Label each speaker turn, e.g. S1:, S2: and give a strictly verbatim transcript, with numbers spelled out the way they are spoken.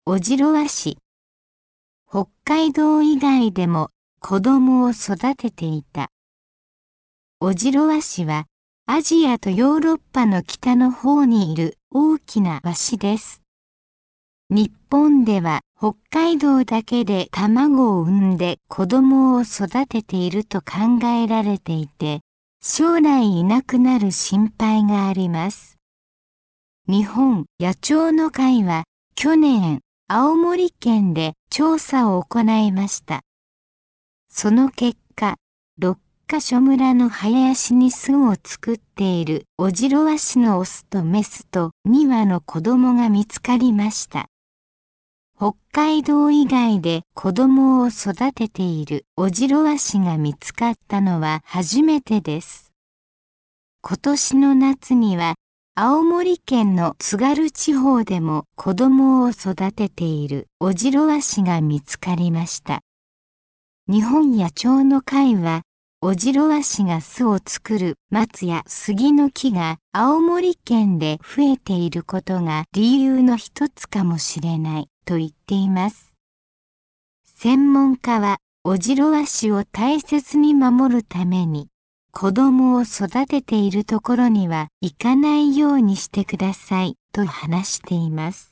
S1: オジロワシ。北海道以外でも子供を育てていた。オジロワシはアジアとヨーロッパの北の方にいる大きなワシです。日本では北海道だけで卵を産んで子供を育てていると考えられていて、将来いなくなる心配があります。日本野鳥の会は去年、青森県で調査を行いました。その結果、六ヶ所村の林に巣を作っているオジロワシのオスとメスとに羽の子供が見つかりました。北海道以外で子供を育てているオジロワシが見つかったのは初めてです。今年の夏には青森県の津軽地方でも子供を育てているオジロワシが見つかりました。日本野鳥の会はオジロワシが巣を作る松や杉の木が青森県で増えていることが理由の一つかもしれないと言っています。専門家はオジロワシを大切に守るために子供を育てているところには行かないようにしてくださいと話しています。